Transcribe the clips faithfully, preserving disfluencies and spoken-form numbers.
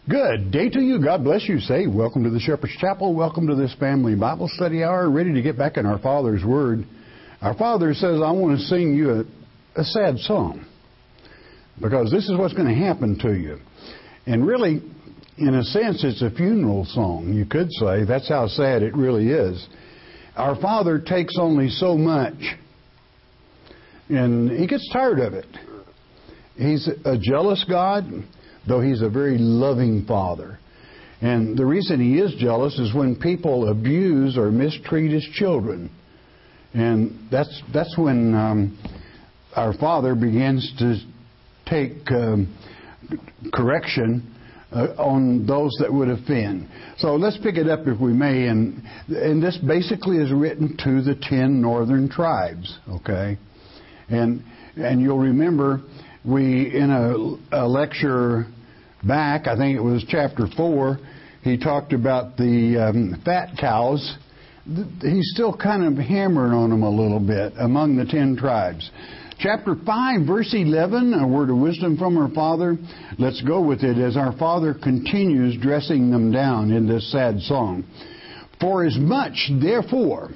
Good day to you. God bless you. Say, welcome to the Shepherd's Chapel. Welcome to this family Bible study hour. Ready to get back in our Father's Word. Our Father says, I want to sing you a, a sad song. Because this is what's going to happen to you. And really, in a sense, it's a funeral song, you could say. That's how sad it really is. Our Father takes only so much. And He gets tired of it. He's a jealous God, though He's a very loving Father. And the reason He is jealous is when people abuse or mistreat His children. And that's that's when um, our Father begins to take um, correction uh, on those that would offend. So let's pick it up if we may. And, and this basically is written to the ten northern tribes, okay? And and you'll remember we, in a, a lecture back, I think it was chapter four, he talked about the um, fat cows. He's still kind of hammering on them a little bit among the ten tribes. Chapter five, verse eleven, a word of wisdom from our Father. Let's go with it as our Father continues dressing them down in this sad song. For as much, therefore,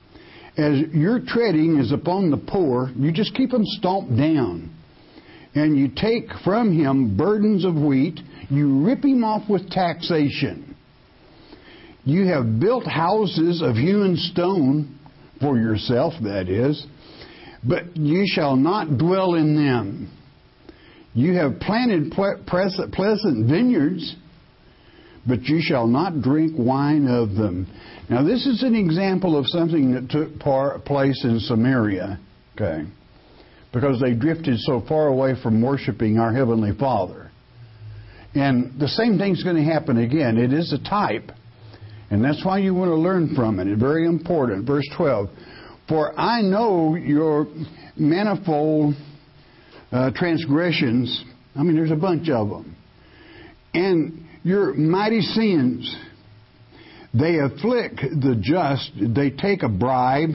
as your treading is upon the poor, you just keep them stomped down. And you take from him burdens of wheat, you rip him off with taxation. You have built houses of hewn stone for yourself, that is, but you shall not dwell in them. You have planted pleasant vineyards, but you shall not drink wine of them. Now, this is an example of something that took place in Samaria, okay? Because they drifted so far away from worshiping our Heavenly Father. And the same thing's going to happen again. It is a type. And that's why you want to learn from it. It's very important. Verse twelve. For I know your manifold uh, transgressions. I mean, there's a bunch of them. And your mighty sins. They afflict the just. They take a bribe.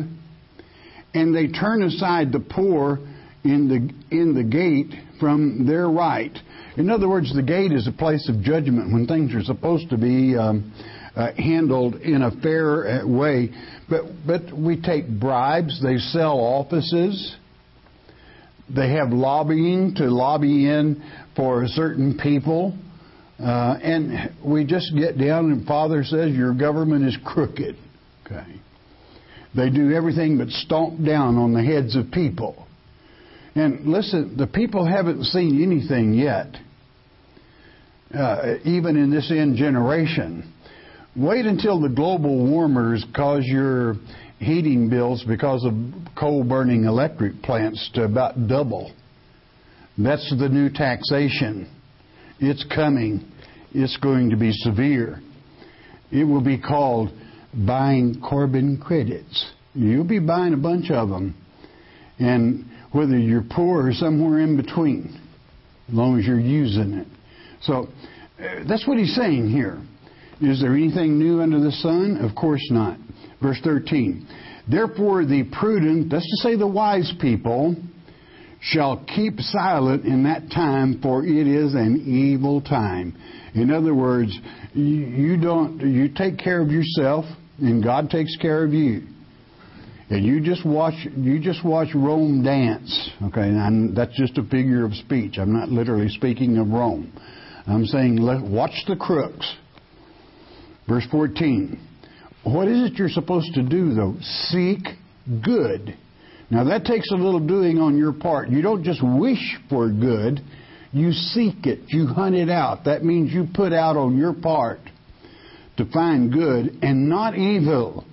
And they turn aside the poor in the in the gate from their right. In other words, the gate is a place of judgment when things are supposed to be um, uh, handled in a fair way. But but we take bribes. They sell offices. They have lobbying to lobby in for certain people. Uh, and we just get down and Father says your government is crooked. Okay. They do everything but stomp down on the heads of people. And listen, the people haven't seen anything yet, uh, even in this end generation. Wait until the global warmers cause your heating bills because of coal-burning electric plants to about double. That's the new taxation. It's coming. It's going to be severe. It will be called buying carbon credits. You'll be buying a bunch of them. And whether you're poor or somewhere in between, as long as you're using it. So uh, that's what he's saying here. Is there anything new under the sun? Of course not. Verse thirteen. Therefore the prudent, that's to say the wise people, shall keep silent in that time, for it is an evil time. In other words, you, you don't you take care of yourself, and God takes care of you. And you just watch you just watch Rome dance. Okay, and that's just a figure of speech. I'm not literally speaking of Rome. I'm saying let, watch the crooks. Verse fourteen. What is it you're supposed to do, though? Seek good. Now, that takes a little doing on your part. You don't just wish for good. You seek it. You hunt it out. That means you put out on your part to find good and not evil,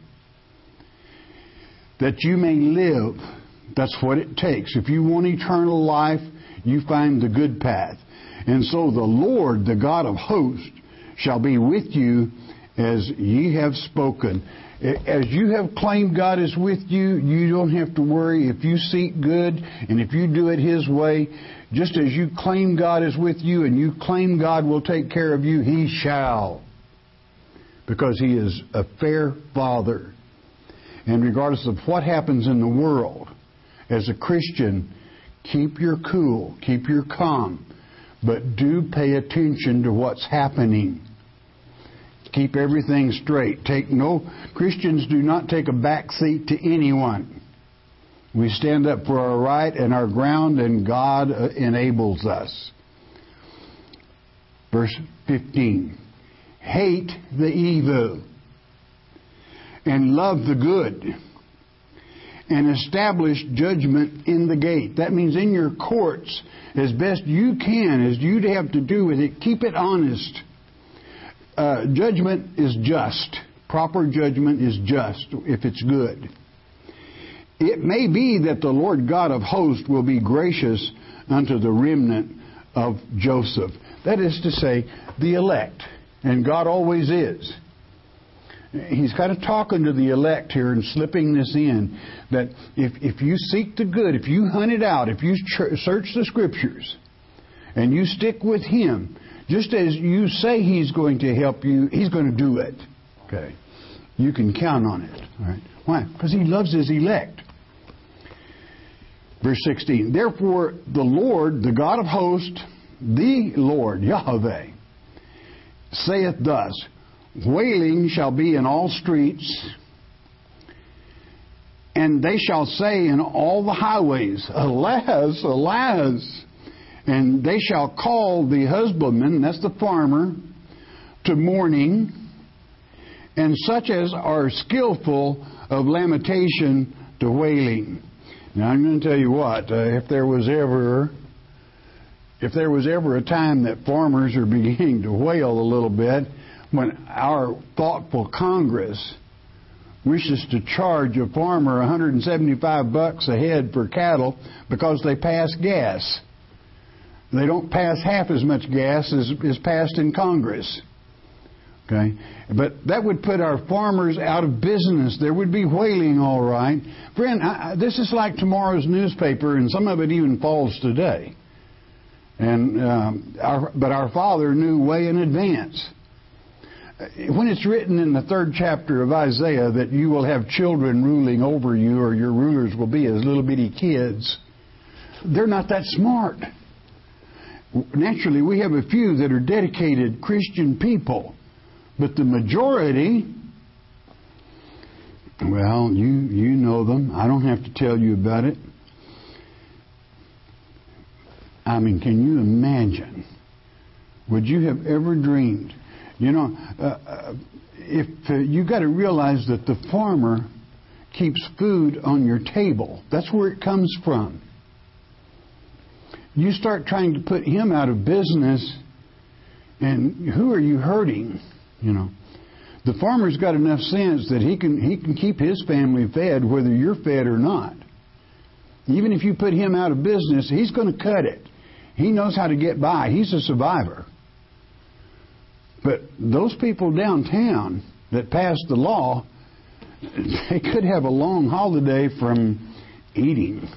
that you may live. That's what it takes. If you want eternal life, you find the good path. And so the Lord, the God of hosts, shall be with you as ye have spoken. As you have claimed God is with you, you don't have to worry. If you seek good and if you do it His way, just as you claim God is with you and you claim God will take care of you, He shall. Because He is a fair Father. And regardless of what happens in the world, as a Christian, keep your cool, keep your calm. but do pay attention to what's happening. Keep everything straight. Take no Christians do not take a back seat to anyone. We stand up for our right and our ground, and God enables us. Verse fifteen. Hate the evil and love the good, and establish judgment in the gate. That means in your courts, as best you can, as you'd have to do with it, keep it honest. Uh, judgment is just. Proper judgment is just if it's good. It may be that the Lord God of hosts will be gracious unto the remnant of Joseph. That is to say, the elect. And God always is. He's kind of talking to the elect here and slipping this in, that if, if you seek the good, if you hunt it out, if you tr- search the Scriptures, and you stick with Him, just as you say He's going to help you, He's going to do it. Okay, you can count on it. All right. Why? Because He loves His elect. Verse sixteen. Therefore, the Lord, the God of hosts, the Lord, Yahweh, saith thus, wailing shall be in all streets, and they shall say in all the highways, alas, alas. And they shall call the husbandman, that's the farmer, to mourning, and such as are skillful of lamentation to wailing. Now I'm going to tell you what, uh, if there was ever... If there was ever a time that farmers are beginning to wail a little bit, when our thoughtful Congress wishes to charge a farmer one hundred seventy-five bucks a head for cattle because they pass gas. They don't pass half as much gas as is passed in Congress. Okay? But that would put our farmers out of business. There would be wailing, all right. Friend, I, this is like tomorrow's newspaper, and some of it even falls today. And um, our, but our Father knew way in advance. When it's written in the third chapter of Isaiah that you will have children ruling over you, or your rulers will be as little bitty kids, they're not that smart. Naturally, we have a few that are dedicated Christian people, but the majority, well, you you know them. I don't have to tell you about it. I mean, can you imagine? Would you have ever dreamed? You know, uh, uh, if uh, you got to realize that the farmer keeps food on your table. That's where it comes from. You start trying to put him out of business, and who are you hurting? You know, the farmer's got enough sense that he can he can keep his family fed whether you're fed or not. Even if you put him out of business, he's going to cut it. He knows how to get by. He's a survivor. But those people downtown that passed the law, they could have a long holiday from eating.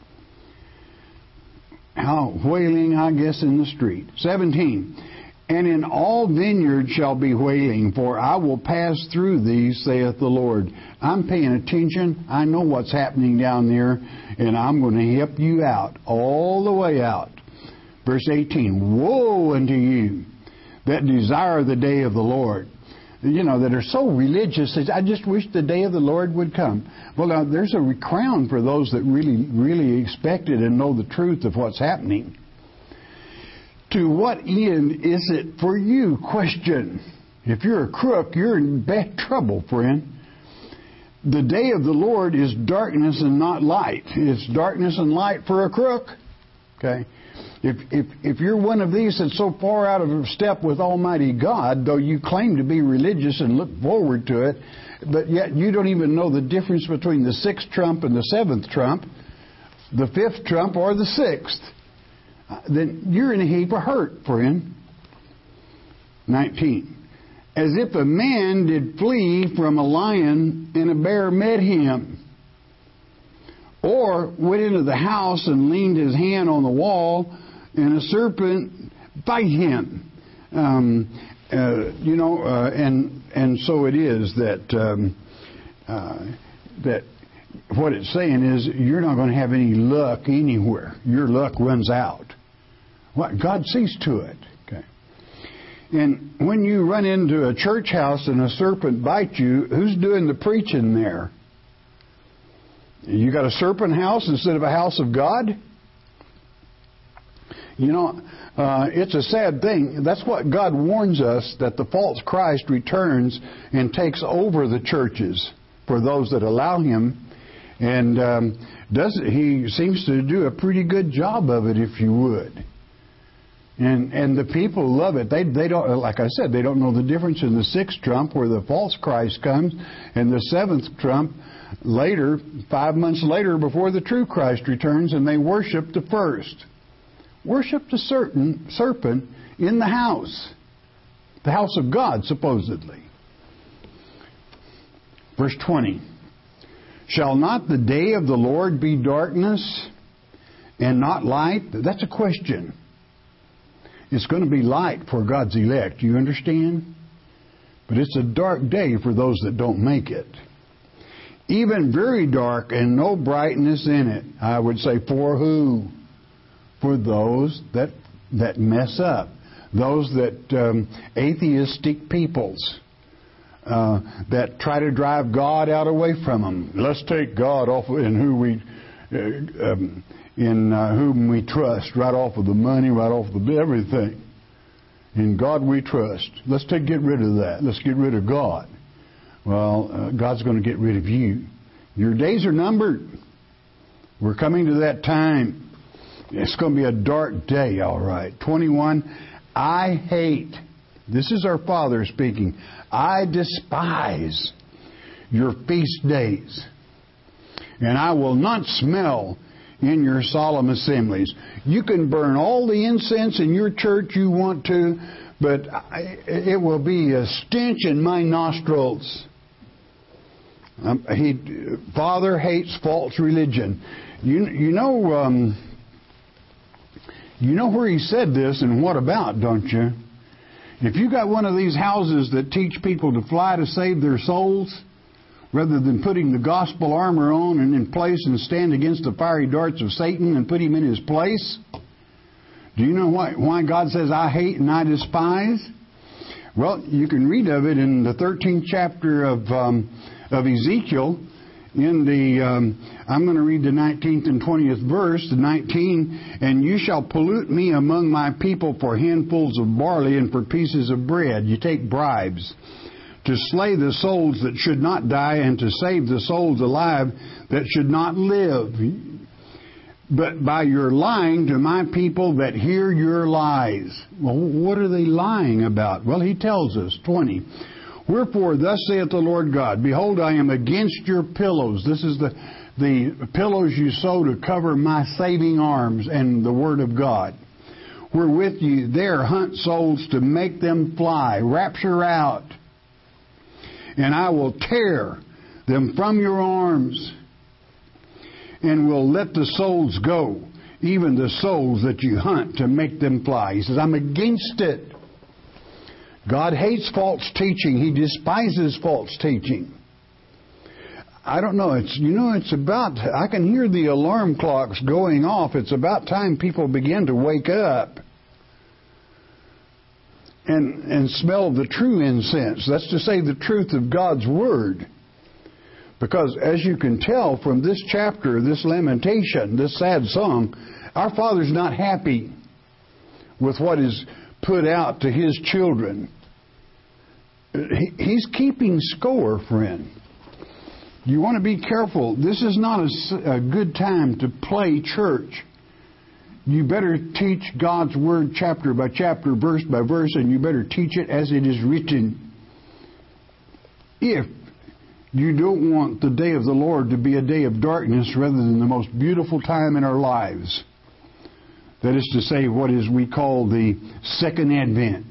How wailing, I guess, in the street. seventeen. And in all vineyards shall be wailing, for I will pass through these, saith the Lord. I'm paying attention. I know what's happening down there, and I'm going to help you out, all the way out. Verse eighteen, woe unto you that desire the day of the Lord. You know, that are so religious. I just wish the day of the Lord would come. Well, now, there's a crown for those that really, really expect it and know the truth of what's happening. To what end is it for you? Question. If you're a crook, you're in bad trouble, friend. The day of the Lord is darkness and not light. It's darkness and light for a crook. Okay? If, if, if you're one of these that's so far out of step with Almighty God, though you claim to be religious and look forward to it, but yet you don't even know the difference between the sixth trump and the seventh trump, the fifth trump or the sixth, then you're in a heap of hurt, friend. nineteen. As if a man did flee from a lion and a bear met him, or went into the house and leaned his hand on the wall and a serpent bite him. Um, uh, you know, uh, and and so it is that um, uh, that what it's saying is you're not going to have any luck anywhere. Your luck runs out. What? God sees to it. Okay. And when you run into a church house and a serpent bites you, who's doing the preaching there? You got a serpent house instead of a house of God? You know, uh, it's a sad thing. That's what God warns us, that the false Christ returns and takes over the churches for those that allow him. And um, does he seems to do a pretty good job of it, if you would. And and the people love it. They they don't, like I said, they don't know the difference in the sixth trump where the false Christ comes and the seventh trump later, five months later, before the true Christ returns, and they worship the first. Worship the certain serpent in the house, the house of God, supposedly. Verse twenty. Shall not the day of the Lord be darkness and not light? That's a question. It's going to be light for God's elect. You understand? But it's a dark day for those that don't make it. Even very dark and no brightness in it. I would say for who? For those that that mess up. Those that um, atheistic peoples. Uh, that try to drive God out away from them. Let's take God off in who we, uh, um, in uh, whom we trust, right off of the money, right off of the everything. In God we trust. Let's take get rid of that. Let's get rid of God. Well, uh, God's going to get rid of you. Your days are numbered. We're coming to that time. It's going to be a dark day, all right. twenty-one. I hate. This is our Father speaking. I despise your feast days, and I will not smell in your solemn assemblies. You can burn all the incense in your church you want to, but it will be a stench in my nostrils. Um, he, Father hates false religion. You, you know, um, you know where he said this and what about, don't you? If you got one of these houses that teach people to fly to save their souls, rather than putting the gospel armor on and in place and stand against the fiery darts of Satan and put him in his place, do you know why, why God says, I hate and I despise? Well, you can read of it in the thirteenth chapter of um, of Ezekiel. In the, um, I'm going to read the nineteenth and twentieth verse, the nineteen, and you shall pollute me among my people for handfuls of barley and for pieces of bread. You take bribes to slay the souls that should not die and to save the souls alive that should not live. But by your lying to my people that hear your lies. Well, what are they lying about? Well, he tells us, twenty. Wherefore, thus saith the Lord God, behold, I am against your pillows. This is the, the pillows you sew to cover my saving arms and the Word of God. Wherewith you there hunt souls to make them fly, rapture out. And I will tear them from your arms and will let the souls go, even the souls that you hunt to make them fly. He says, I'm against it. God hates false teaching. He despises false teaching. I don't know. It's, you know, it's about, I can hear the alarm clocks going off. It's about time people begin to wake up and, and smell the true incense. That's to say the truth of God's Word. Because as you can tell from this chapter, this lamentation, this sad song, our Father's not happy with what is put out to His children. He, he's keeping score, friend. You want to be careful. This is not a, a good time to play church. You better teach God's Word chapter by chapter, verse by verse, and you better teach it as it is written. If you don't want the day of the Lord to be a day of darkness rather than the most beautiful time in our lives. That is to say, what is we call the Second Advent.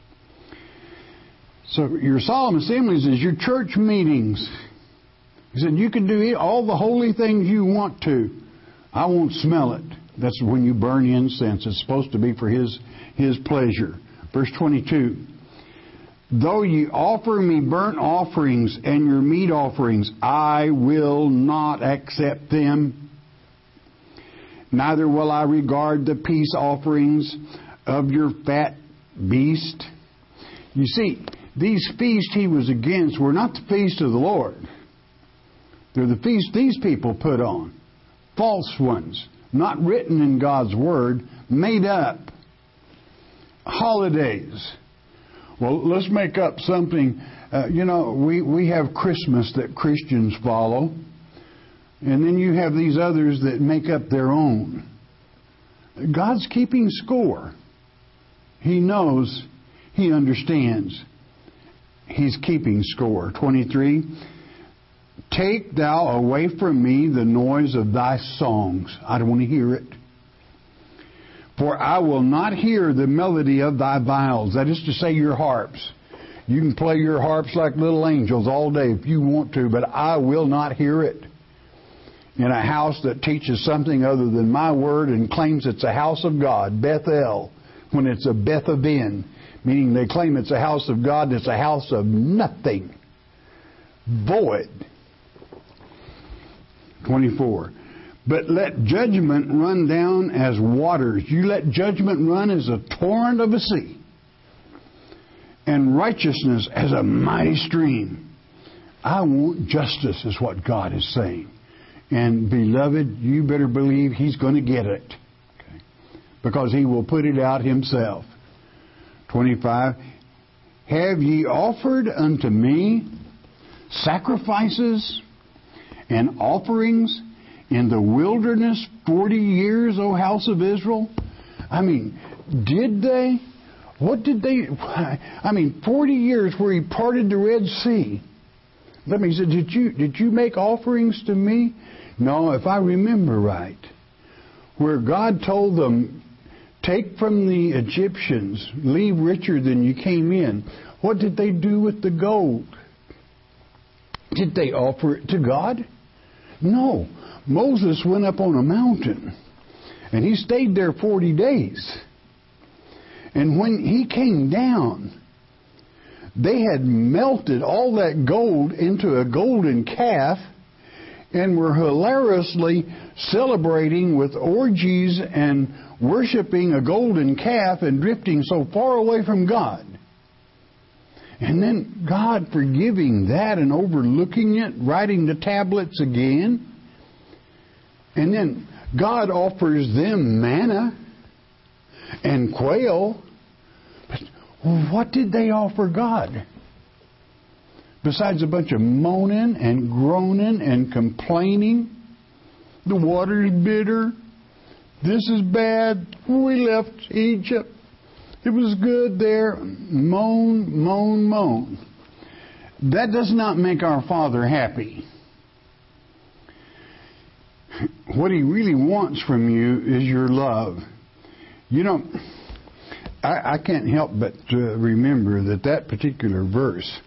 So your solemn assemblies is your church meetings. He said, you can do all the holy things you want to. I won't smell it. That's when you burn incense. It's supposed to be for His, His pleasure. Verse twenty-two. Though ye offer me burnt offerings and your meat offerings, I will not accept them. Neither will I regard the peace offerings of your fat beast. You see, these feasts he was against were not the feast of the Lord. They're the feasts these people put on. False ones, not written in God's Word, made up. Holidays. Well, let's make up something. Uh, you know, we, we have Christmas that Christians follow. And then you have these others that make up their own. God's keeping score. He knows. He understands. He's keeping score. twenty-three. Take thou away from me the noise of thy songs. I don't want to hear it. For I will not hear the melody of thy viols. That is to say, your harps. You can play your harps like little angels all day if you want to, but I will not hear it. In a house that teaches something other than my word and claims it's a house of God, Bethel, when it's a Beth-aven, meaning they claim it's a house of God, it's a house of nothing. Void. twenty-four. But let judgment run down as waters. You let judgment run as a torrent of a sea, and righteousness as a mighty stream. I want justice, is what God is saying. And beloved, you better believe He's going to get it. Okay? Because He will put it out Himself. twenty-five. Have ye offered unto me sacrifices and offerings in the wilderness forty years, O house of Israel? I mean, did they? What did they? I mean, forty years where He parted the Red Sea. Let me say, did you did you make offerings to me? No, if I remember right, where God told them, take from the Egyptians, leave richer than you came in. What did they do with the gold? Did they offer it to God? No. Moses went up on a mountain, and he stayed there forty days. And when he came down, they had melted all that gold into a golden calf and were hilariously celebrating with orgies and worshiping a golden calf and drifting so far away from God. And then God forgiving that and overlooking it, writing the tablets again. And then God offers them manna and quail. But what did they offer God? Besides a bunch of moaning and groaning and complaining. The water's bitter. This is bad. We left Egypt. It was good there. Moan, moan, moan. That does not make our Father happy. What He really wants from you is your love. You know, I, I can't help but uh, remember that that particular verse,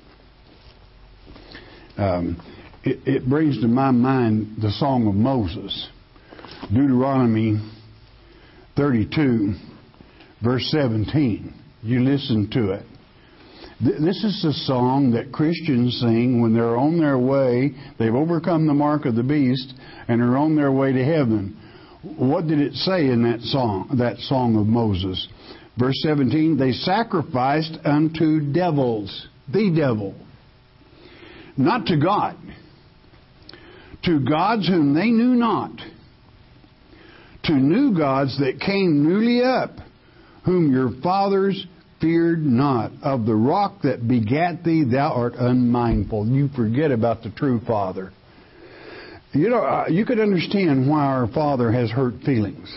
um, it, it brings to my mind the Song of Moses. Deuteronomy thirty-two, verse seventeen. You listen to it. This is a song that Christians sing when they're on their way. They've overcome the mark of the beast and are on their way to heaven. What did it say in that song, that song of Moses? Verse seventeen, they sacrificed unto devils, the devil, not to God, to gods whom they knew not, to new gods that came newly up, whom your fathers feared not. Of the rock that begat thee, thou art unmindful. You forget about the true Father. You know, uh, you could understand why our Father has hurt feelings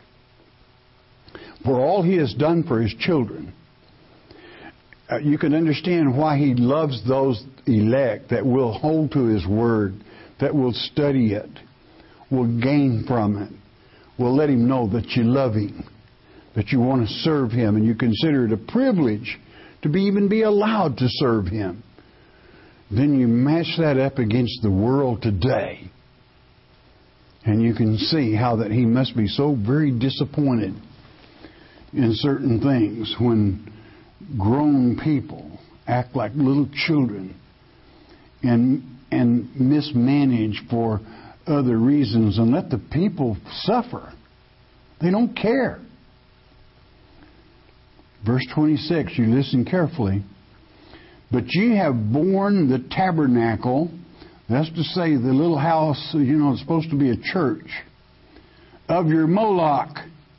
for all He has done for His children. Uh, you can understand why He loves those elect that will hold to His Word, that will study it, will gain from it, will let Him know that you love Him, that you want to serve Him, and you consider it a privilege to be even be allowed to serve Him. Then you match that up against the world today, and you can see how that He must be so very disappointed in certain things when grown people act like little children and and mismanage for other reasons and let the people suffer. They don't care. Verse twenty-six, you listen carefully. But ye have borne the tabernacle, that's to say the little house, you know, it's supposed to be a church, of your Moloch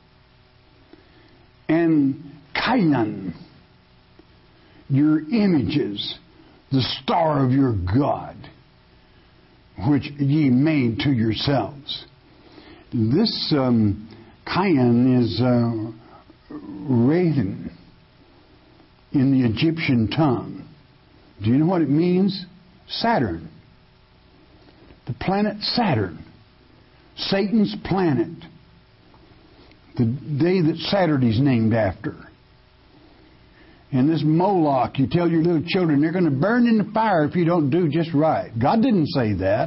and Cainan, your images, the star of your God, which ye made to yourselves. This um, Cainan is uh, raven in the Egyptian tongue. Do you know what it means? Saturn. The planet Saturn. Satan's planet. The day that Saturn is named after. And this Moloch, you tell your little children they're going to burn in the fire if you don't do just right. God didn't say that.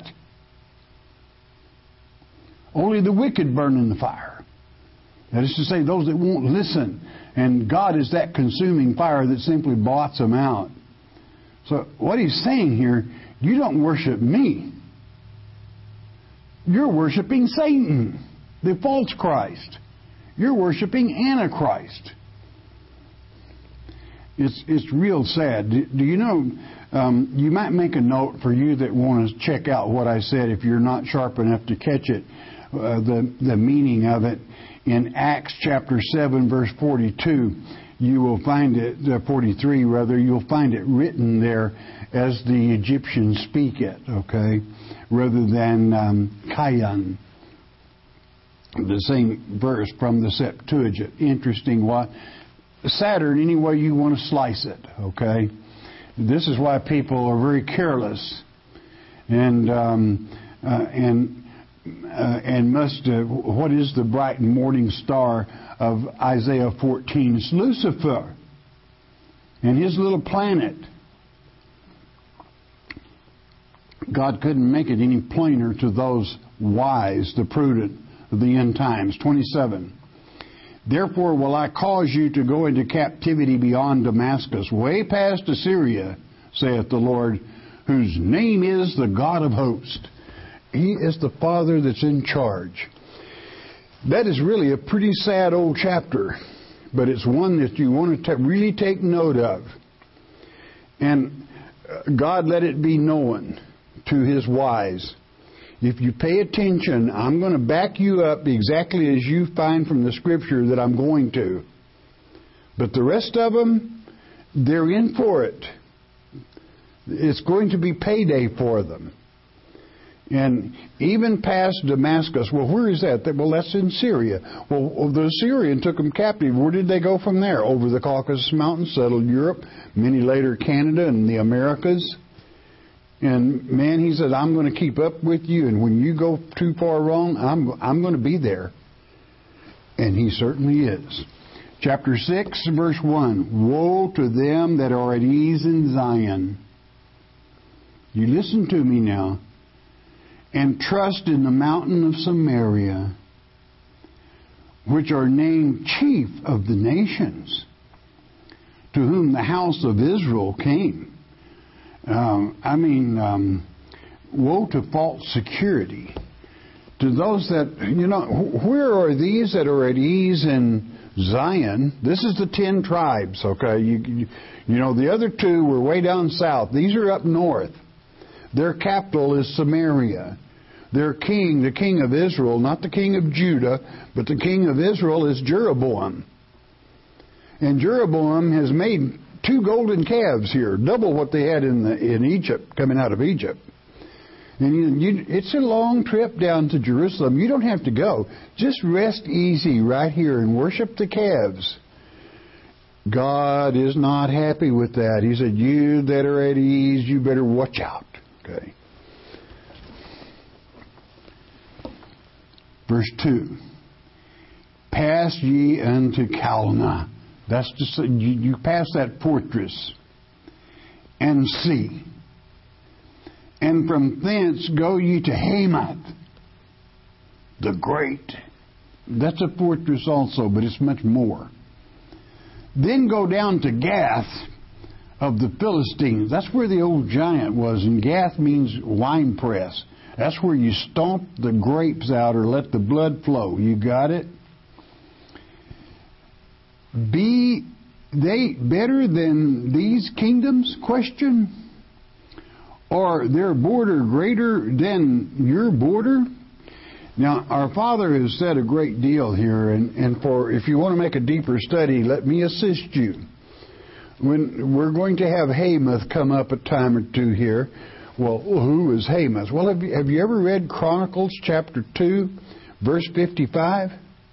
Only the wicked burn in the fire. That is to say, those that won't listen. And God is that consuming fire that simply blots them out. So what he's saying here, you don't worship me. You're worshiping Satan, the false Christ. You're worshiping Antichrist. It's it's real sad. Do, do you know, um, you might make a note for you that want to check out what I said if you're not sharp enough to catch it, uh, the, the meaning of it. In Acts chapter seven, verse forty-two, you will find it, uh, forty-three rather, you'll find it written there as the Egyptians speak it, okay, rather than um, Cainan, the same verse from the Septuagint. Interesting what? Saturn, any way you want to slice it, okay? This is why people are very careless and um, uh, and uh, and must, uh, what is the bright morning star of Isaiah fourteen? It's Lucifer and his little planet. God couldn't make it any plainer to those wise, the prudent of the end times. twenty-seven. Therefore will I cause you to go into captivity beyond Damascus, way past Assyria, saith the Lord, whose name is the God of hosts. He is the Father that's in charge. That is really a pretty sad old chapter, but it's one that you want to t- really take note of. And God let it be known to His wise. If you pay attention, I'm going to back you up exactly as you find from the Scripture that I'm going to. But the rest of them, they're in for it. It's going to be payday for them. And even past Damascus, well, where is that? Well, that's in Syria. Well, the Assyrian took them captive. Where did they go from there? Over the Caucasus Mountains, settled Europe, many later Canada and the Americas. And man, he said, I'm going to keep up with you, and when you go too far wrong, I'm I'm going to be there. And he certainly is. Chapter six, verse one. Woe to them that are at ease in Zion. You listen to me now. And trust in the mountain of Samaria, which are named chief of the nations, to whom the house of Israel came. Um, I mean, um, woe to false security. To those that, you know, where are these that are at ease in Zion? This is the ten tribes, okay? You, you, you know, the other two were way down south. These are up north. Their capital is Samaria. Their king, the king of Israel, not the king of Judah, but the king of Israel is Jeroboam. And Jeroboam has made two golden calves here, double what they had in the, in Egypt, coming out of Egypt. And you, you, it's a long trip down to Jerusalem. You don't have to go. Just rest easy right here and worship the calves. God is not happy with that. He said, you that are at ease, you better watch out. Okay. Verse two. Pass ye unto Calneh. That's just, you, you pass that fortress and see. And from thence go ye to Hamath, the great. That's a fortress also, but it's much more. Then go down to Gath of the Philistines. That's where the old giant was. And Gath means wine press. That's where you stomp the grapes out or let the blood flow. You got it? Be they better than these kingdoms? Question. Or their border greater than your border? Now, our Father has said a great deal here, and, and for if you want to make a deeper study, let me assist you. When we're going to have Hamath come up a time or two here. Well, who is Hamath? Well, have you, have you ever read Chronicles chapter two, verse fifty-five?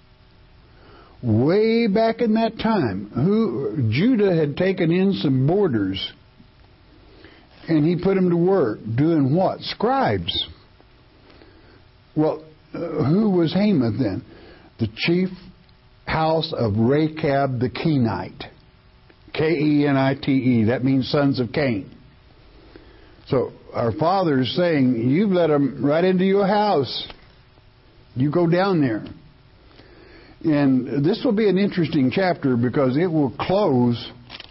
Way back in that time, who Judah had taken in some borders, and he put them to work doing what? Scribes. Well, uh, who was Hamath then? The chief house of Rechab the Kenite. K E N I T E. That means sons of Cain. So our Father is saying, you've let them right into your house. You go down there. And this will be an interesting chapter because it will close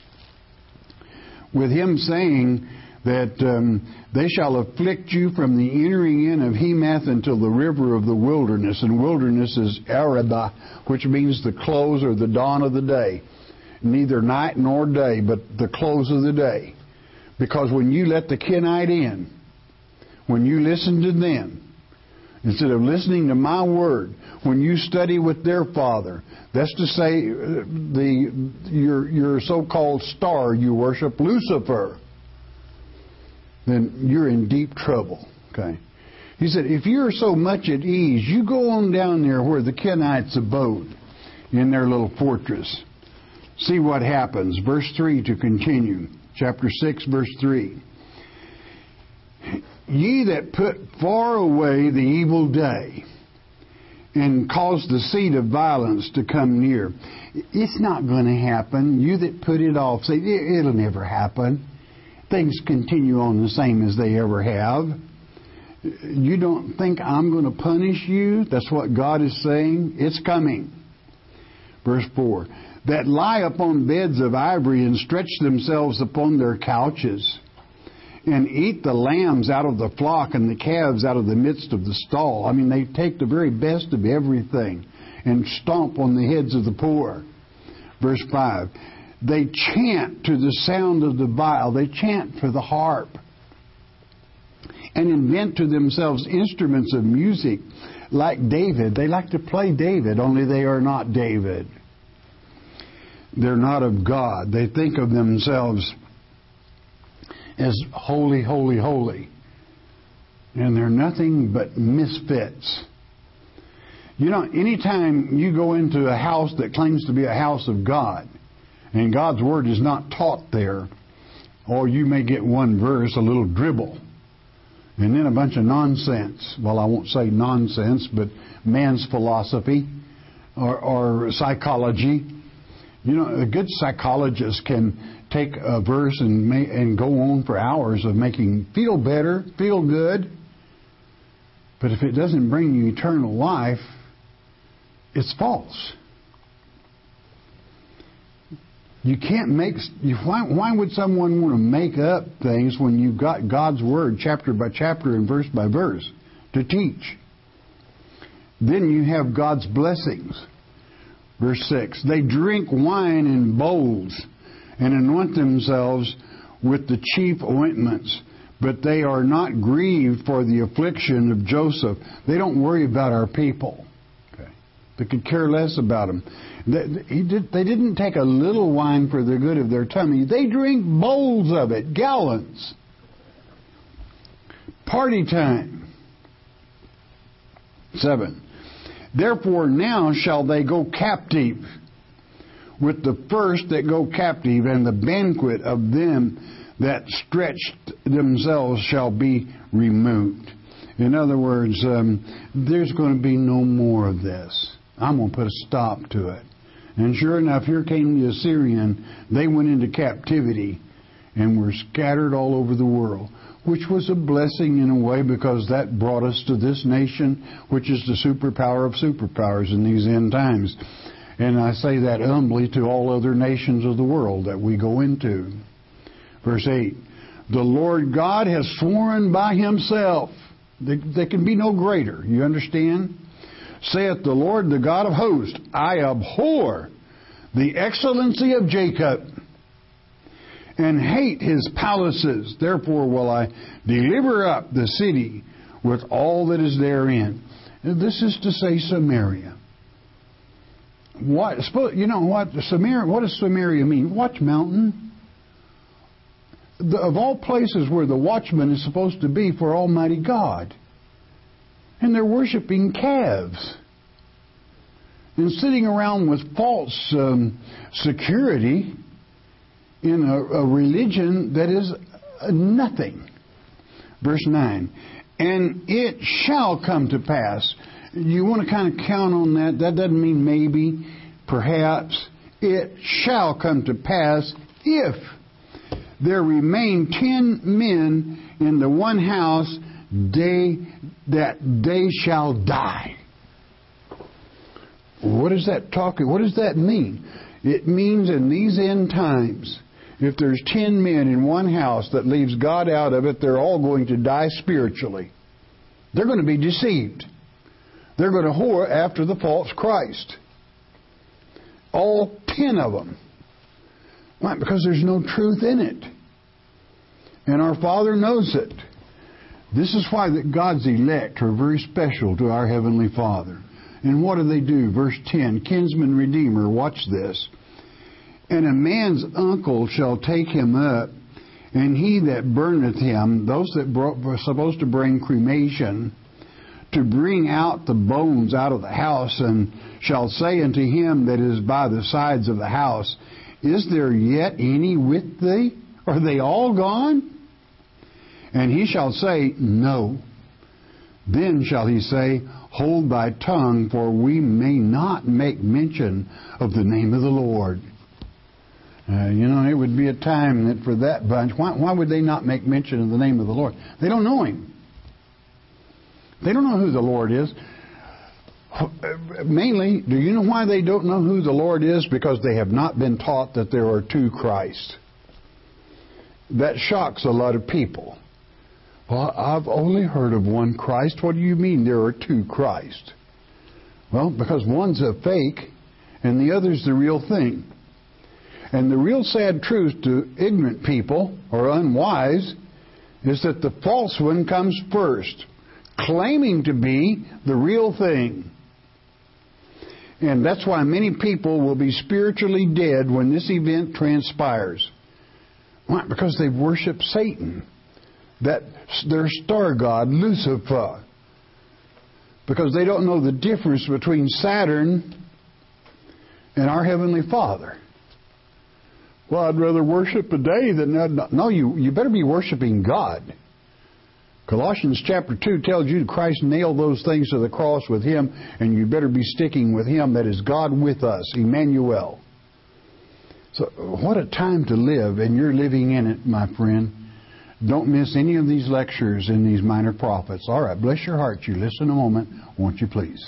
with him saying that um, they shall afflict you from the entering in of Hamath until the river of the wilderness. And wilderness is Arabah, which means the close or the dawn of the day. Neither night nor day, but the close of the day. Because when you let the Kenite in, when you listen to them, instead of listening to my word, when you study with their father, that's to say, the your your so-called star you worship, Lucifer, then you're in deep trouble. Okay. He said, if you're so much at ease, you go on down there where the Kenites abode in their little fortress. See what happens. Verse three to continue. Chapter six, verse three. Ye that put far away the evil day and cause the seed of violence to come near. It's not going to happen. You that put it off, say, it'll never happen. Things continue on the same as they ever have. You don't think I'm going to punish you? That's what God is saying. It's coming. Verse four. That lie upon beds of ivory and stretch themselves upon their couches, and eat the lambs out of the flock and the calves out of the midst of the stall. I mean, they take the very best of everything and stomp on the heads of the poor. Verse five. They chant to the sound of the viol. They chant for the harp. And invent to themselves instruments of music like David. They like to play David, only they are not David. They're not of God. They think of themselves as holy, holy, holy. And they're nothing but misfits. You know, anytime you go into a house that claims to be a house of God, and God's Word is not taught there, or you may get one verse, a little dribble, and then a bunch of nonsense. Well, I won't say nonsense, but man's philosophy or, or psychology. You know, a good psychologist can take a verse and may, and go on for hours of making feel better, feel good. But if it doesn't bring you eternal life, it's false. You can't make... You, why, why would someone want to make up things when you've got God's Word chapter by chapter and verse by verse to teach? Then you have God's blessings. Verse six. They drink wine in bowls and anoint themselves with the chief ointments, but they are not grieved for the affliction of Joseph. They don't worry about our people. Okay. They could care less about them. They, he did, they didn't take a little wine for the good of their tummy. They drink bowls of it, gallons. Party time. Seven. Therefore now shall they go captive with the first that go captive, and the banquet of them that stretched themselves shall be removed. In other words, um, there's going to be no more of this. I'm going to put a stop to it. And sure enough, here came the Assyrian. They went into captivity and were scattered all over the world, which was a blessing in a way, because that brought us to this nation, which is the superpower of superpowers in these end times. And I say that humbly to all other nations of the world that we go into. Verse eight. The Lord God has sworn by Himself. There, there can be no greater. You understand? Saith the Lord, the God of hosts, I abhor the excellency of Jacob, and hate his palaces. Therefore will I deliver up the city with all that is therein. And this is to say Samaria. What, you know what, Samaria, what does Samaria mean? Watch mountain. The, of all places where the watchman is supposed to be for Almighty God. And they're worshiping calves. And sitting around with false um, security in a, a religion that is nothing. Verse nine. And it shall come to pass. You want to kind of count on that. That doesn't mean maybe, perhaps. It shall come to pass if there remain ten men in the one house, they that they shall die. What is that talking? What does that mean? It means in these end times, if there's ten men in one house that leaves God out of it, they're all going to die spiritually. They're going to be deceived. They're going to whore after the false Christ. All ten of them. Why? Because there's no truth in it. And our Father knows it. This is why that God's elect are very special to our Heavenly Father. And what do they do? Verse ten, kinsman redeemer, watch this. And a man's uncle shall take him up, and he that burneth him, those that brought, were supposed to bring cremation, to bring out the bones out of the house, and shall say unto him that is by the sides of the house, is there yet any with thee? Are they all gone? And he shall say, no. Then shall he say, hold thy tongue, for we may not make mention of the name of the Lord. Uh, you know, it would be a time that for that bunch, why, why would they not make mention of the name of the Lord? They don't know Him. They don't know who the Lord is. Mainly, do you know why they don't know who the Lord is? Because they have not been taught that there are two Christs. That shocks a lot of people. Well, I've only heard of one Christ. What do you mean there are two Christs? Well, because one's a fake and the other's the real thing. And the real sad truth to ignorant people or unwise is that the false one comes first, claiming to be the real thing. And that's why many people will be spiritually dead when this event transpires. Why? Because they worship Satan. That their star god, Lucifer. Because they don't know the difference between Saturn and our Heavenly Father. Well, I'd rather worship a day than... No, you, you better be worshiping God. Colossians chapter two tells you Christ nailed those things to the cross with Him, and you better be sticking with Him. That is God with us, Emmanuel. So what a time to live, and you're living in it, my friend. Don't miss any of these lectures in these minor prophets. All right, bless your heart. You listen a moment, won't you please?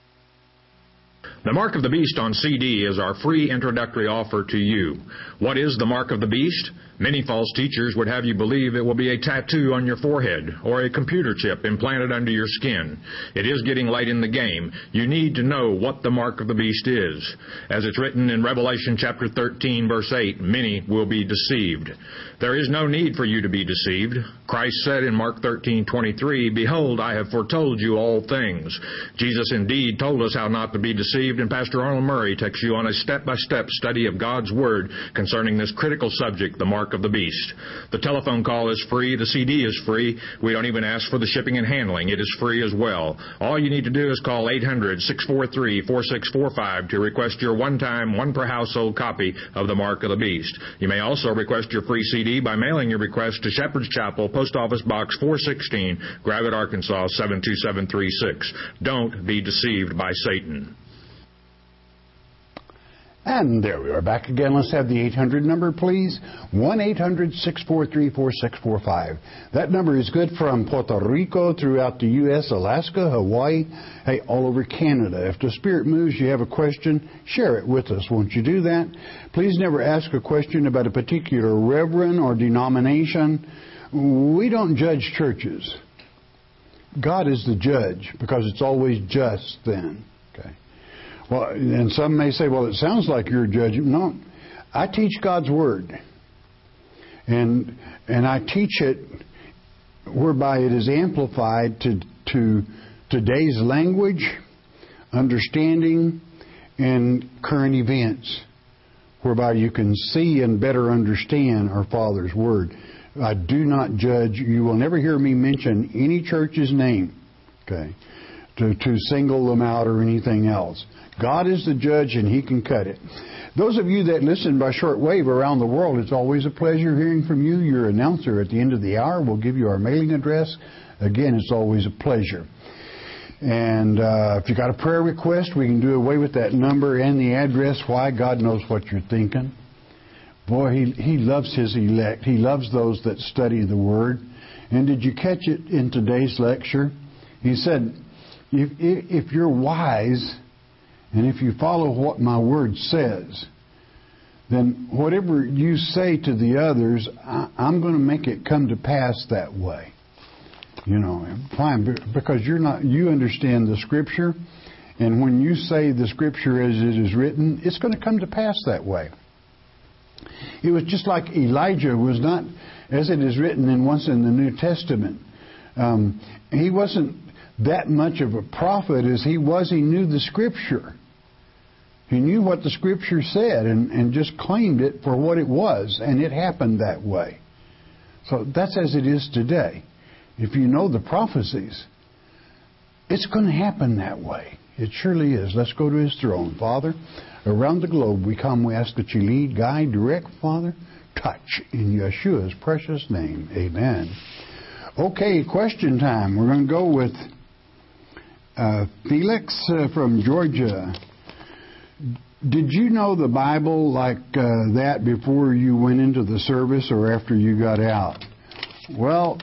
The Mark of the Beast on C D is our free introductory offer to you. What is the Mark of the Beast? Many false teachers would have you believe it will be a tattoo on your forehead or a computer chip implanted under your skin. It is getting late in the game. You need to know what the Mark of the Beast is. As it's written in Revelation chapter thirteen, verse eight, many will be deceived. There is no need for you to be deceived. Christ said in Mark thirteen twenty-three, behold, I have foretold you all things. Jesus indeed told us how not to be deceived, and Pastor Arnold Murray takes you on a step-by-step study of God's Word concerning this critical subject, the Mark of the Beast. The telephone call is free. The C D is free. We don't even ask for the shipping and handling. It is free as well. All you need to do is call eight hundred, six four three, four six four five to request your one-time, one-per-household copy of the Mark of the Beast. You may also request your free C D by mailing your request to Shepherd's Chapel, Post Office Box four sixteen, Gravette, Arkansas seven two seven three six. Don't be deceived by Satan. And there we are back again. Let's have the eight hundred number, please. one eight hundred, six four three, four six four five. That number is good from Puerto Rico throughout the U S, Alaska, Hawaii, hey, all over Canada. If the Spirit moves, you have a question, share it with us. Won't you do that? Please never ask a question about a particular reverend or denomination. We don't judge churches. God is the judge because it's always just then. Okay. Well, and some may say, well, it sounds like you're judging. No, I teach God's Word. And and I teach it whereby it is amplified to to today's language, understanding, and current events, whereby you can see and better understand our Father's Word. I do not judge. You will never hear me mention any church's name, okay, to, to single them out or anything else. God is the judge, and He can cut it. Those of you that listen by shortwave around the world, it's always a pleasure hearing from you. Your announcer at the end of the hour will give you our mailing address. Again, it's always a pleasure. And uh, if you got a prayer request, we can do away with that number and the address. Why? God knows what you're thinking. Boy, He He loves His elect. He loves those that study the Word. And did you catch it in today's lecture? He said, if, if you're wise, and if you follow what my Word says, then whatever you say to the others, I, I'm going to make it come to pass that way. You know, fine, because you're not, you understand the Scripture, and when you say the Scripture as it is written, it's going to come to pass that way. It was just like Elijah was not, as it is written in once in the New Testament. Um, he wasn't that much of a prophet as he was. He knew the Scripture. He knew what the Scripture said and, and just claimed it for what it was, and it happened that way. So that's as it is today. If you know the prophecies, it's going to happen that way. It surely is. Let's go to His throne. Father, around the globe we come, we ask that you lead, guide, direct, Father, touch in Yeshua's precious name. Amen. Okay, question time. We're going to go with uh, Felix uh, from Georgia. Did you know the Bible like uh, that before you went into the service or after you got out? Well,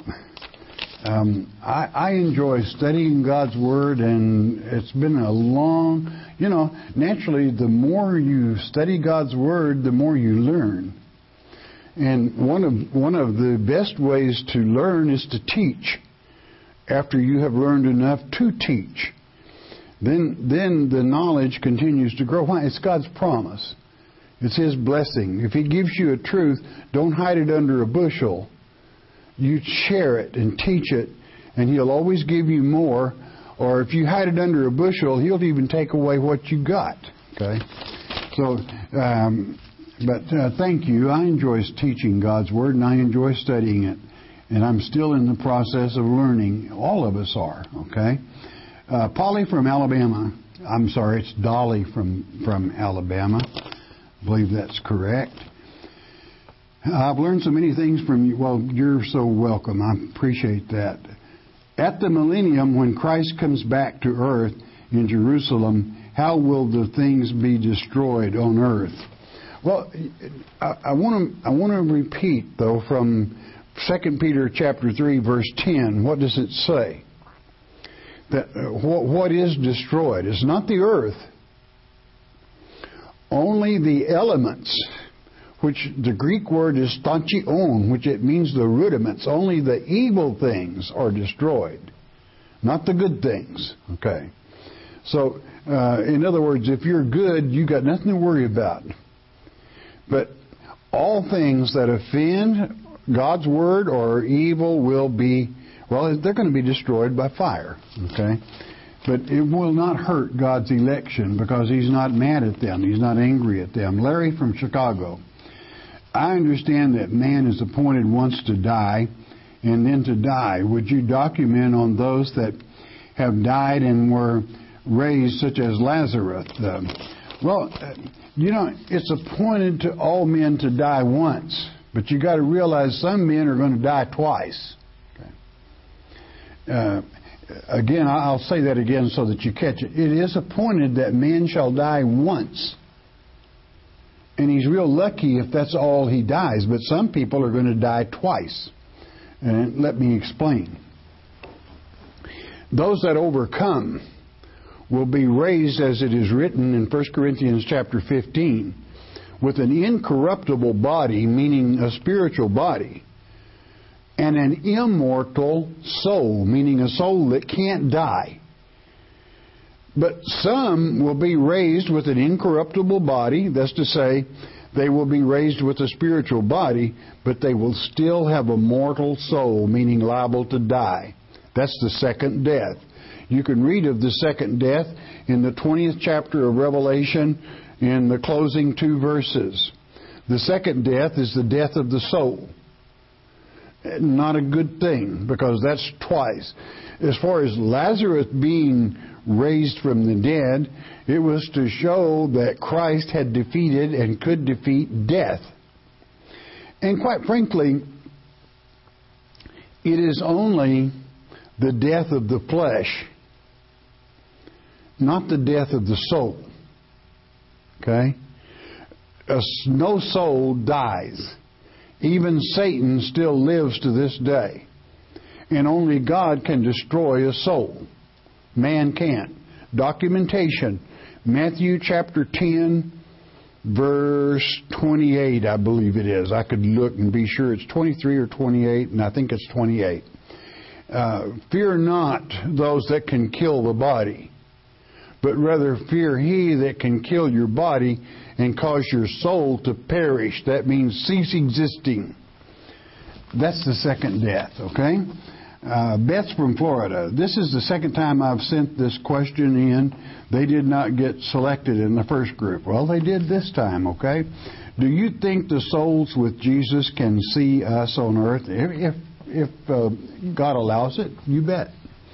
um, I, I enjoy studying God's Word, and it's been a long, you know, naturally the more you study God's Word, the more you learn. And one of one of the best ways to learn is to teach after you have learned enough to teach. Then, then the knowledge continues to grow. Why? It's God's promise. It's His blessing. If He gives you a truth, don't hide it under a bushel. You share it and teach it, and He'll always give you more. Or if you hide it under a bushel, He'll even take away what you got. Okay? So, um, but uh, thank you. I enjoy teaching God's Word, and I enjoy studying it. And I'm still in the process of learning. All of us are. Okay? Uh, Polly from Alabama. I'm sorry, it's Dolly from, from Alabama. I believe that's correct. I've learned so many things from you. Well, you're so welcome. I appreciate that. At the millennium, when Christ comes back to earth in Jerusalem, how will the things be destroyed on earth? Well, I want to I want to repeat though from Second Peter chapter three verse ten. What does it say? That uh, what, what is destroyed? It's not the earth. Only the elements, which the Greek word is stanchion, which it means the rudiments. Only the evil things are destroyed, not the good things. Okay. So, uh, in other words, if you're good, you got nothing to worry about. But all things that offend God's word or evil will be, well, they're going to be destroyed by fire. Okay. But it will not hurt God's election because He's not mad at them. He's not angry at them. Larry from Chicago. I understand that man is appointed once to die and then to die. Would you document on those that have died and were raised, such as Lazarus? Uh, well, uh, you know, it's appointed to all men to die once, but you got to realize some men are going to die twice. Okay. Uh, again, I'll say that again so that you catch it. It is appointed that man shall die once. And he's real lucky if that's all he dies. But some people are going to die twice. And let me explain. Those that overcome will be raised, as it is written in First Corinthians chapter fifteen, with an incorruptible body, meaning a spiritual body, and an immortal soul, meaning a soul that can't die. But some will be raised with an incorruptible body. That's to say, they will be raised with a spiritual body, but they will still have a mortal soul, meaning liable to die. That's the second death. You can read of the second death in the twentieth chapter of Revelation in the closing two verses. The second death is the death of the soul. Not a good thing, because that's twice. As far as Lazarus being raised from the dead, it was to show that Christ had defeated and could defeat death. And quite frankly, it is only the death of the flesh, not the death of the soul. Okay? A, no soul dies. Even Satan still lives to this day. And only God can destroy a soul. Man can't. Documentation. Matthew chapter ten, verse twenty-eight, I believe it is. I could look and be sure it's twenty-three or twenty-eight, and I think it's twenty-eight. Uh, fear not those that can kill the body, but rather fear he that can kill your body and cause your soul to perish. That means cease existing. That's the second death, okay? Uh, Beth's from Florida. This is the second time I've sent this question in. They did not get selected in the first group. Well, they did this time, okay? Do you think the souls with Jesus can see us on earth? If, if, if uh, God allows it, you bet.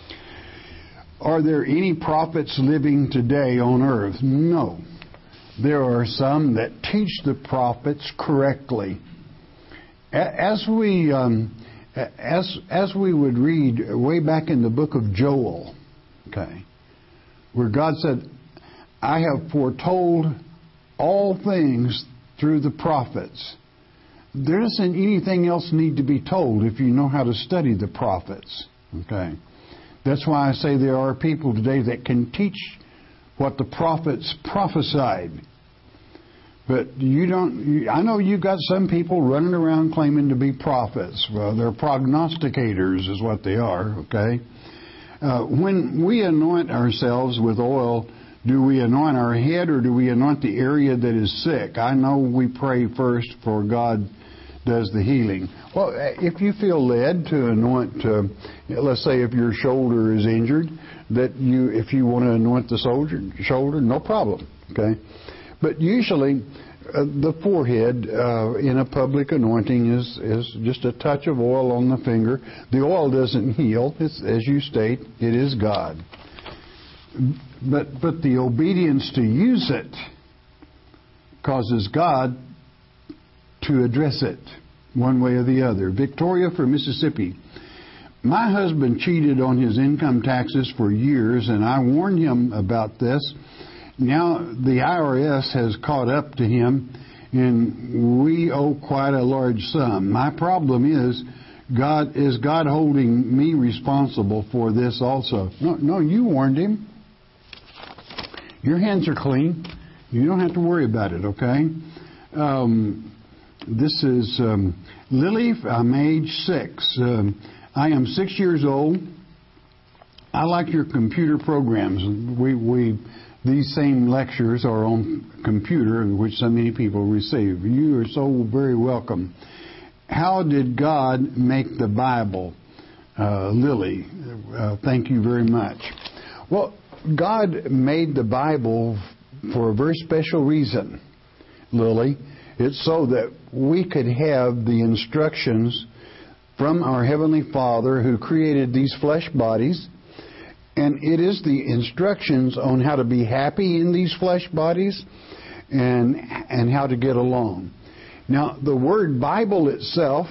Are there any prophets living today on earth? No. There are some that teach the prophets correctly. As we... Um, As as we would read way back in the book of Joel, okay, where God said, I have foretold all things through the prophets. There doesn't anything else need to be told if you know how to study the prophets. Okay. That's why I say there are people today that can teach what the prophets prophesied. But you don't, you, I know you've got some people running around claiming to be prophets. Well, they're prognosticators is what they are, okay? Uh, when we anoint ourselves with oil, do we anoint our head or do we anoint the area that is sick? I know we pray first for God does the healing. Well, if you feel led to anoint, uh, let's say if your shoulder is injured, that you, if you want to anoint the soldier, shoulder, no problem, okay? But usually, uh, the forehead uh, in a public anointing is, is just a touch of oil on the finger. The oil doesn't heal. It's, as you state, it is God. But, but the obedience to use it causes God to address it one way or the other. Victoria from Mississippi. My husband cheated on his income taxes for years, and I warned him about this. Now the I R S has caught up to him, and we owe quite a large sum. My problem is, God is God holding me responsible for this also? No, no, you warned him. Your hands are clean. You don't have to worry about it, okay? Um, this is um, Lily. I'm age six. Um, I am six years old. I like your computer programs. We we. These same lectures are on computer, which so many people receive. You are so very welcome. How did God make the Bible? Uh, Lily, uh, thank you very much. Well, God made the Bible for a very special reason, Lily. It's so that we could have the instructions from our Heavenly Father who created these flesh bodies. And it is the instructions on how to be happy in these flesh bodies and and how to get along. Now, the word Bible itself,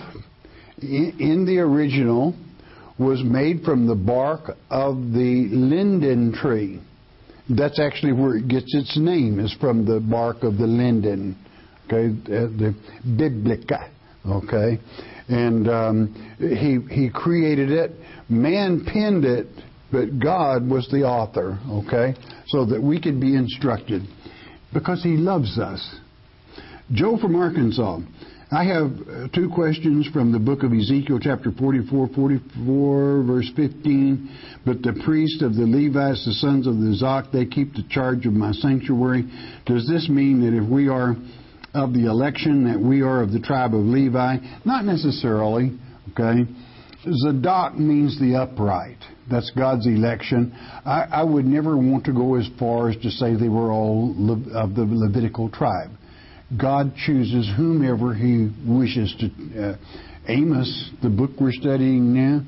in the original, was made from the bark of the linden tree. That's actually where it gets its name, is from the bark of the linden. Okay, the Biblica. Okay, and um, he he created it. Man penned it. But God was the author, okay, so that we could be instructed because He loves us. Joe from Arkansas. I have uh, two questions from the book of Ezekiel, chapter forty-four, forty-four, verse fifteen. But the priests of the Levites, the sons of the Zach, they keep the charge of my sanctuary. Does this mean that if we are of the election, that we are of the tribe of Levi? Not necessarily, okay? Zadok means the upright. That's God's election. I, I would never want to go as far as to say they were all Le- of the Levitical tribe. God chooses whomever He wishes to. Uh, Amos, the book we're studying now,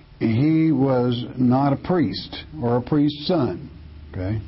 he was not a priest or a priest's son. Okay,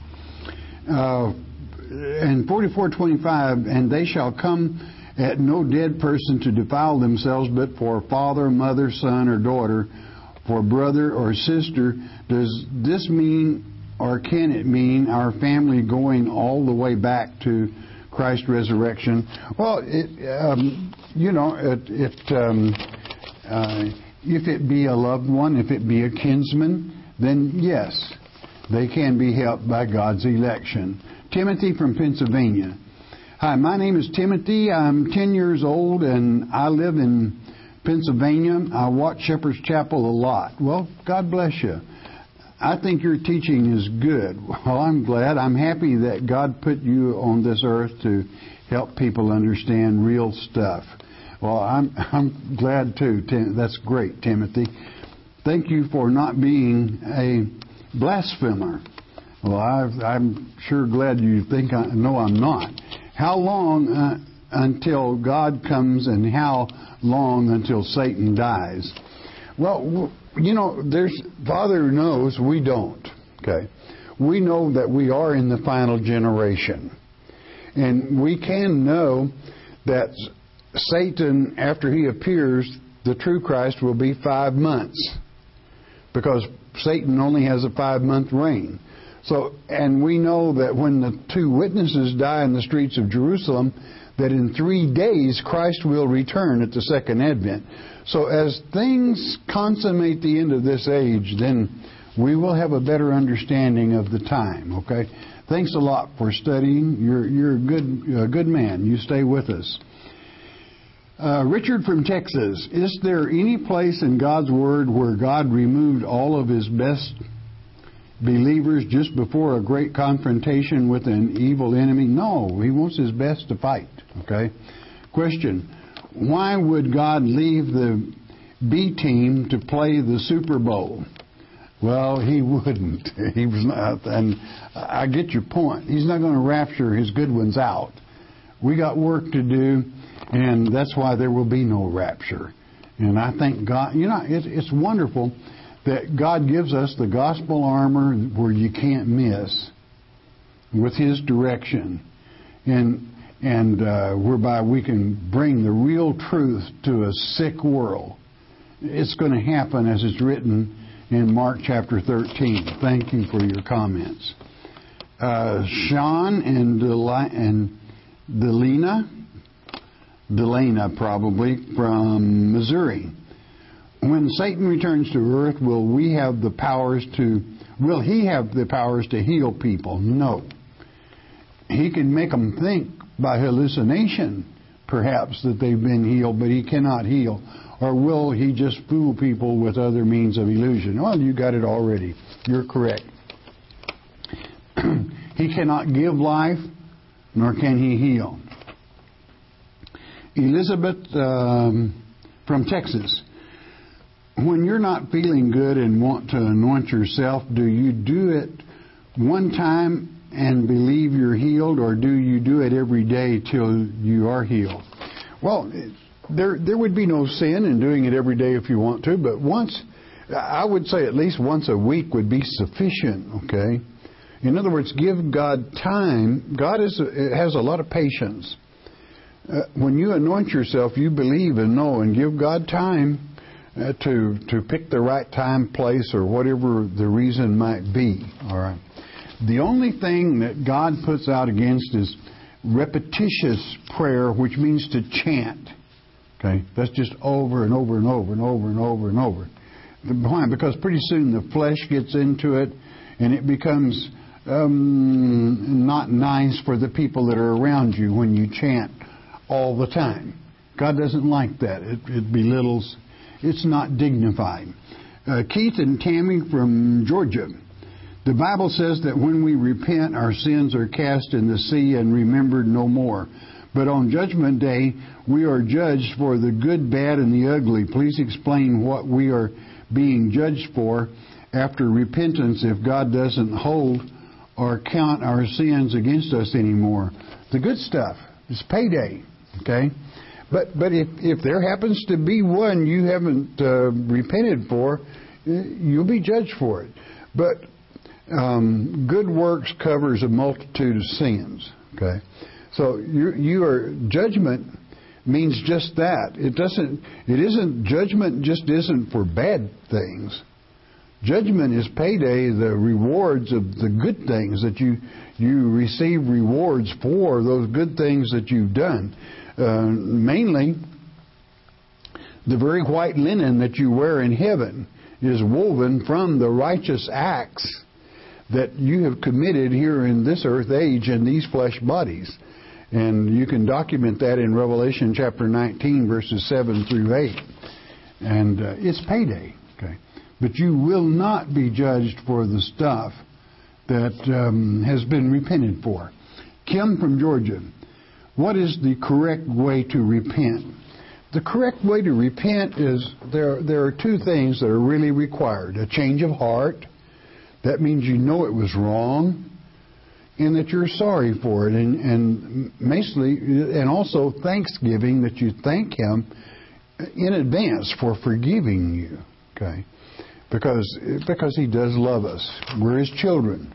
uh, and forty-four twenty-five, and they shall come at no dead person to defile themselves, but for father, mother, son, or daughter, for brother or sister. Does this mean, or can it mean, our family going all the way back to Christ's resurrection? Well, it, um, you know, it, it um, uh, if it be a loved one, if it be a kinsman, then yes, they can be helped by God's election. Timothy from Pennsylvania. Hi, my name is Timothy. I'm ten years old and I live in Pennsylvania. I watch Shepherd's Chapel a lot. Well, God bless you. I think your teaching is good. Well, I'm glad. I'm happy that God put you on this earth to help people understand real stuff. Well, I'm I'm glad too. Tim, that's great, Timothy. Thank you for not being a blasphemer. Well, I've, I'm sure glad you think I no, I'm not. How long uh, until God comes, and how long until Satan dies? Well, you know, there's Father knows, we don't. Okay, we know that we are in the final generation, and we can know that Satan, after he appears, the true Christ will be five months, because Satan only has a five-month reign. So, and we know that when the two witnesses die in the streets of Jerusalem, that in three days Christ will return at the second advent. So as things consummate the end of this age, then we will have a better understanding of the time, okay? Thanks a lot for studying. You're, you're a good, you're a good man. You stay with us. Uh, Richard from Texas. Is there any place in God's Word where God removed all of His best believers just before a great confrontation with an evil enemy? No, He wants His best to fight. Okay. Question: why would God leave the B team to play the Super Bowl? Well, He wouldn't. He was not, and I get your point. He's not going to rapture His good ones out. We got work to do, and that's why there will be no rapture. And I think God, you know, it, it's wonderful that God gives us the gospel armor where you can't miss, with His direction, and and uh, whereby we can bring the real truth to a sick world. It's going to happen as it's written in Mark chapter thirteen. Thank you for your comments. Uh, Sean and Del- and Delina, Delana probably, from Missouri. When Satan returns to earth, will we have the powers to, will he have the powers to heal people? No. He can make them think by hallucination, perhaps, that they've been healed, but he cannot heal. Or will he just fool people with other means of illusion? Well, you got it already. You're correct. He cannot give life, nor can he heal. Elizabeth um, from Texas. When you're not feeling good and want to anoint yourself, do you do it one time and believe you're healed, or do you do it every day till you are healed? Well, there there would be no sin in doing it every day if you want to, but once, I would say at least once a week would be sufficient, okay? In other words, give God time. God is has a lot of patience. Uh, when you anoint yourself, you believe and know, and give God time uh, to to pick the right time, place, or whatever the reason might be. All right. The only thing that God puts out against is repetitious prayer, which means to chant. Okay, that's just over and over and over and over and over and over. Why? Because pretty soon the flesh gets into it, and it becomes um, not nice for the people that are around you when you chant all the time. God doesn't like that. It, it belittles. It's not dignified. Uh, Keith and Tammy from Georgia. The Bible says that when we repent, our sins are cast in the sea and remembered no more. But on Judgment Day, we are judged for the good, bad, and the ugly. Please explain what we are being judged for after repentance if God doesn't hold or count our sins against us anymore. The good stuff is payday, okay? But but if, if there happens to be one you haven't uh, repented for, you'll be judged for it. But um, good works covers a multitude of sins, okay? So you you are judgment means just that. It doesn't. It isn't judgment. Just isn't for bad things. Judgment is payday, the rewards of the good things that you you receive rewards for those good things that you've done. Uh, mainly, the very white linen that you wear in heaven is woven from the righteous acts that you have committed here in this earth age in these flesh bodies. And you can document that in Revelation chapter nineteen, verses seven through eight. And uh, it's payday, okay? But you will not be judged for the stuff that um, has been repented for. Kim from Georgia, what is the correct way to repent? The correct way to repent is there, there are two things that are really required. A change of heart. That means you know it was wrong, and that you're sorry for it, and, and mostly, and also thanksgiving, that you thank Him in advance for forgiving you, okay? Because because He does love us. We're His children.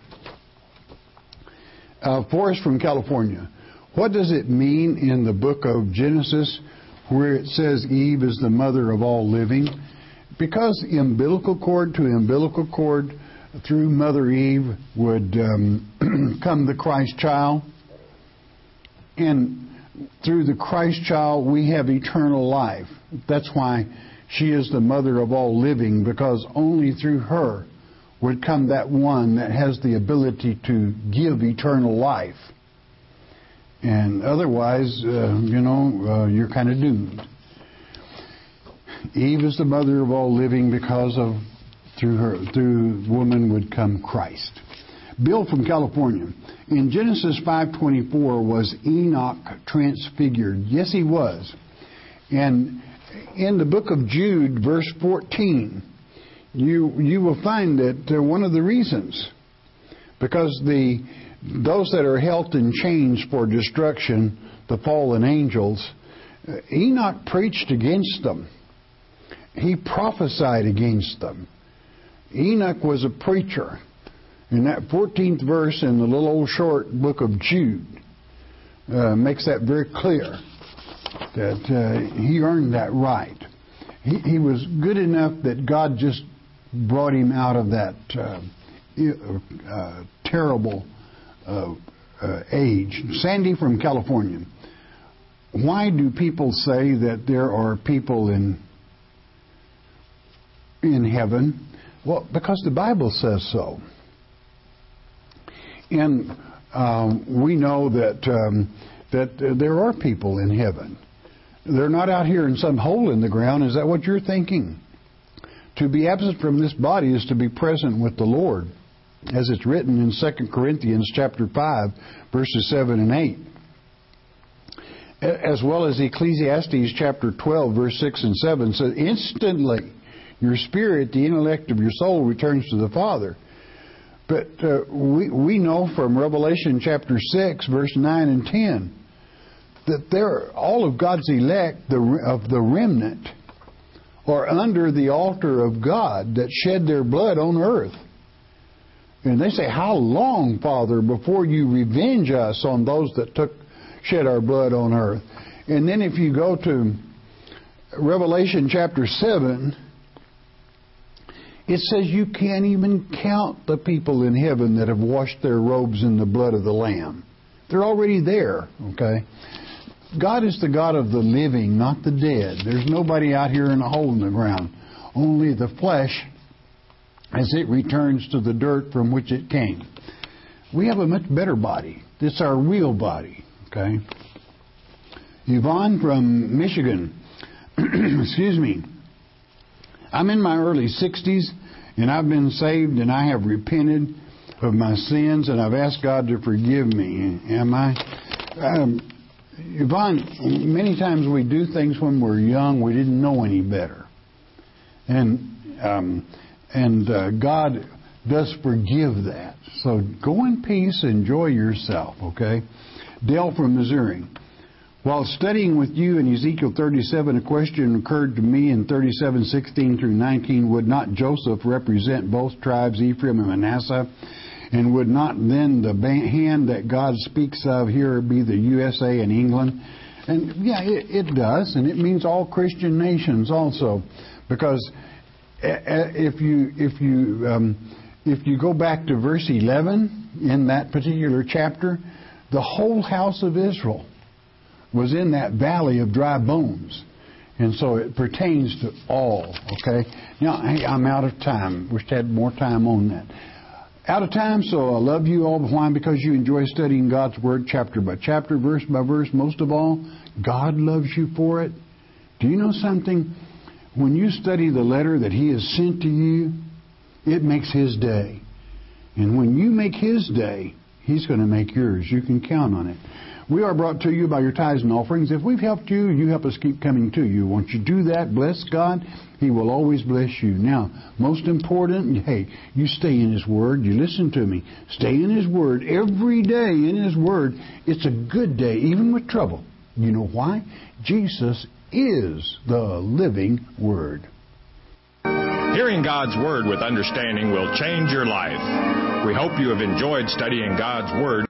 Uh, Forrest from California, what does it mean in the book of Genesis where it says Eve is the mother of all living? Because umbilical cord to umbilical cord, through Mother Eve would um, come the Christ child. And through the Christ child, we have eternal life. That's why she is the mother of all living, because only through her would come that one that has the ability to give eternal life. And otherwise, uh, you know, uh, you're kind of doomed. Eve is the mother of all living because of Through her, through woman would come Christ. Bill from California. In Genesis five twenty-four, was Enoch transfigured? Yes, he was. And in the book of Jude, verse fourteen, you you will find that uh, one of the reasons, because the those that are held in chains for destruction, the fallen angels, uh, Enoch preached against them. He prophesied against them. Enoch was a preacher. In that fourteenth verse in the little old short book of Jude uh, makes that very clear, that uh, he earned that right. He, he was good enough that God just brought him out of that uh, uh, terrible uh, uh, age. Sandy from California. Why do people say that there are people in in heaven? Well, because the Bible says so. And um, we know that um, that uh, there are people in heaven. They're not out here in some hole in the ground. Is that what you're thinking? To be absent from this body is to be present with the Lord, as it's written in Second Corinthians chapter five, verses seven and eight. As well as Ecclesiastes chapter twelve, verse six and seven says, instantly your spirit, the intellect of your soul, returns to the Father. But uh, we we know from Revelation chapter six, verse nine and ten, that there all of God's elect, the of the remnant, are under the altar of God that shed their blood on earth. And they say, how long, Father, before you revenge us on those that took shed our blood on earth? And then if you go to Revelation chapter seven, it says you can't even count the people in heaven that have washed their robes in the blood of the Lamb. They're already there, okay? God is the God of the living, not the dead. There's nobody out here in a hole in the ground. Only the flesh as it returns to the dirt from which it came. We have a much better body. It's our real body, okay? Yvonne from Michigan. Excuse me. I'm in my early sixties, and I've been saved, and I have repented of my sins, and I've asked God to forgive me. Am I? Um, Yvonne, many times we do things when we're young, we didn't know any better. And um, and uh, God does forgive that. So go in peace, enjoy yourself, okay? Dale from Missouri. While studying with you in Ezekiel thirty-seven, a question occurred to me in thirty-seven, sixteen through nineteen. Would not Joseph represent both tribes, Ephraim and Manasseh? And would not then the hand that God speaks of here be the U S A and England? And yeah, it, it does, and it means all Christian nations also, because if you if you um, if you go back to verse eleven in that particular chapter, the whole house of Israel was in that valley of dry bones. And so it pertains to all, okay? Now, hey, I'm out of time. Wish I had more time on that. Out of time, so I love you all. Why? Because you enjoy studying God's Word chapter by chapter, verse by verse. Most of all, God loves you for it. Do you know something? When you study the letter that He has sent to you, it makes His day. And when you make His day, He's going to make yours. You can count on it. We are brought to you by your tithes and offerings. If we've helped you, you help us keep coming to you. Once you do that, bless God. He will always bless you. Now, most important, hey, you stay in His Word. You listen to me. Stay in His Word every day in His Word. It's a good day, even with trouble. You know why? Jesus is the living Word. Hearing God's Word with understanding will change your life. We hope you have enjoyed studying God's Word